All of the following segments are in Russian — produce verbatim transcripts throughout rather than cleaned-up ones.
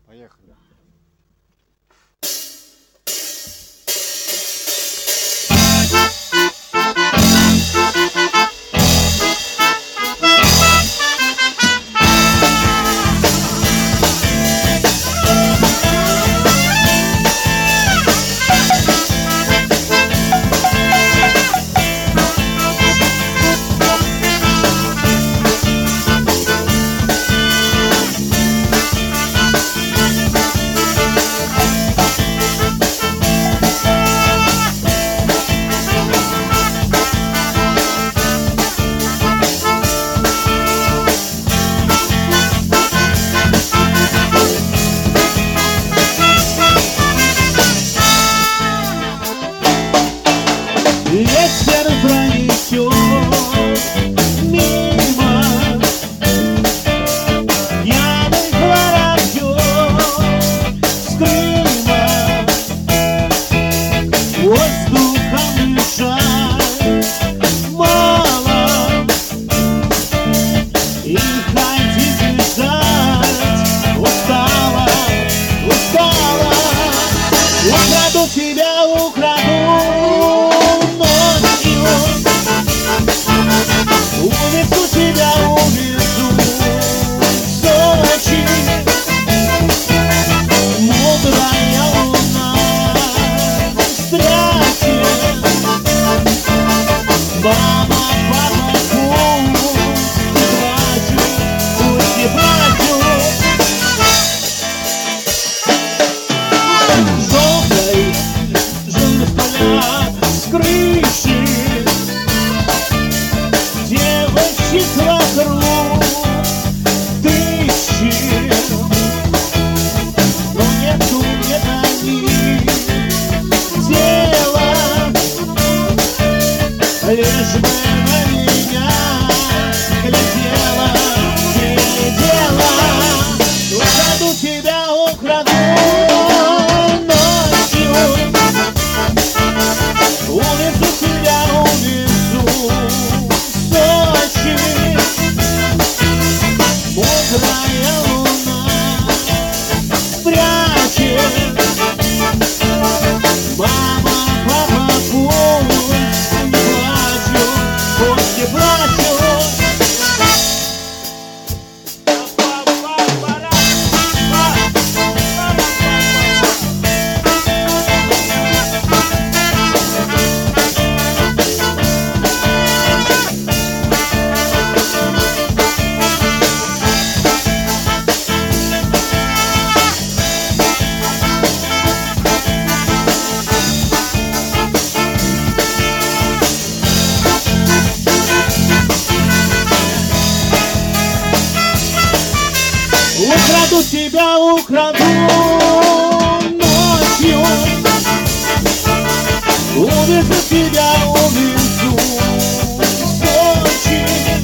Поехали. Ветер пронесет мимо пьяных воробьев с Крыма. Воздухом дышать мало, и ходить бежать устала, устала. Украду тебя, украду увезу тебя, увезу в Сочи. Мудрая луна стрясет. Мама, папа, пусть не плачут, пусть не плачут. Желтой жжет поля с крыши, девочек вокруг тысячи, но нету мне до них дела, лишь бы на меня глядела, глядела. Украду тебя, украду ночью, увезу тебя, увезу в Сочи. Мудрая луна спрячет. Мама, папа, пусть не плачут, пусть не плачут. Украду тебя, украду ночью, увезу тебя, увезу в Сочи.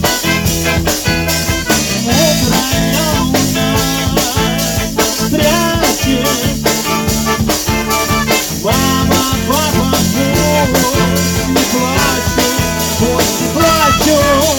Мудрая луна стрясет. Мама, папа, пусть не плачут, пусть не плачут.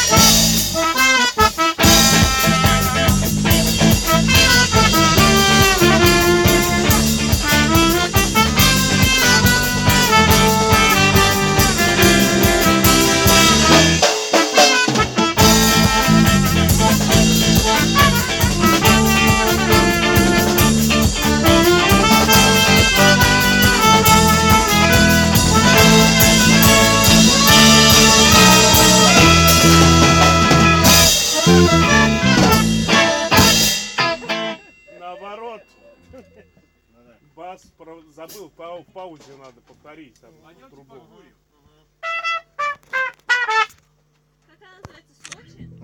Наоборот. Бас забыл, в паузе надо повторить там трубу. Как она называется? Сочи?